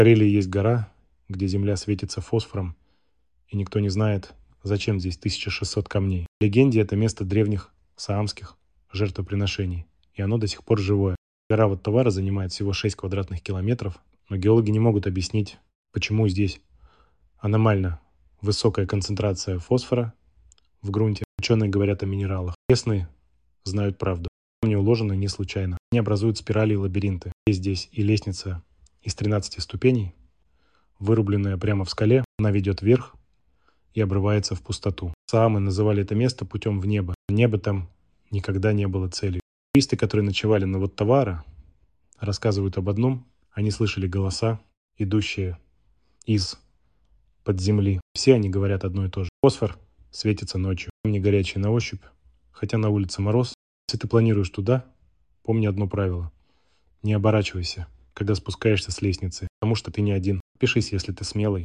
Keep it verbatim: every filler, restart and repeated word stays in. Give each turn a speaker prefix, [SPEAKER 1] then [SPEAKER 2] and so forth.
[SPEAKER 1] Карелии есть гора, где земля светится фосфором, и никто не знает, зачем здесь тысяча шестьсот камней. В легенде это место древних саамских жертвоприношений, и оно до сих пор живое. Гора Ваттавара занимает всего шесть квадратных километров, но геологи не могут объяснить, почему здесь аномально высокая концентрация фосфора в грунте. Ученые говорят о минералах. Местные знают правду. Камни уложены не случайно. Они образуют спирали и лабиринты. Есть здесь и лестница из тринадцати ступеней, вырубленная прямо в скале. Она ведет вверх и обрывается в пустоту. Саамы называли это место путем в небо. Небо там никогда не было целью. Туристы, которые ночевали на Ваттавара, рассказывают об одном. Они слышали голоса, идущие из-под земли. Все они говорят одно и то же. Фосфор светится ночью. Камни горячие на ощупь, хотя на улице мороз. Если ты планируешь туда, помни одно правило. Не оборачивайся, когда спускаешься с лестницы, потому что ты не один. Пишись, если ты смелый.